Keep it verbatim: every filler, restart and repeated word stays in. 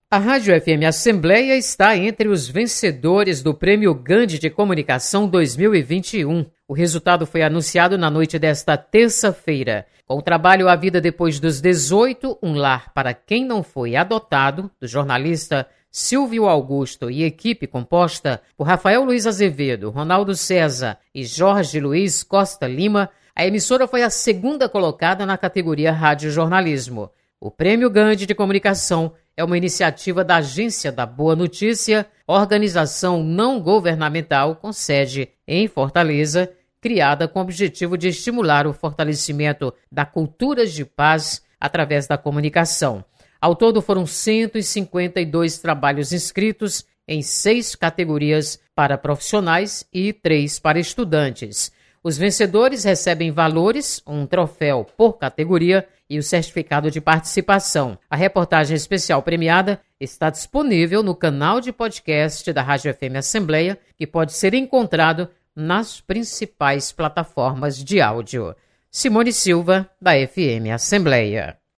A Rádio F M Assembleia está entre os vencedores do Prêmio Gandhi de Comunicação dois mil e vinte e um. O resultado foi anunciado na noite desta terça-feira. Com o trabalho A Vida Depois dos dezoito, um lar para quem não foi adotado, do jornalista Silvio Augusto e equipe composta por Rafael Luiz Azevedo, Ronaldo César e Jorge Luiz Costa Lima, a emissora foi a segunda colocada na categoria Rádio Jornalismo. O Prêmio Gandhi de Comunicação é uma iniciativa da Agência da Boa Notícia, organização não governamental com sede em Fortaleza, criada com o objetivo de estimular o fortalecimento da cultura de paz através da comunicação. Ao todo foram cento e cinquenta e dois trabalhos inscritos em seis categorias para profissionais e três para estudantes. Os vencedores recebem valores, um troféu por categoria e o certificado de participação. A reportagem especial premiada está disponível no canal de podcast da Rádio F M Assembleia, que pode ser encontrado nas principais plataformas de áudio. Simone Silva, da F M Assembleia.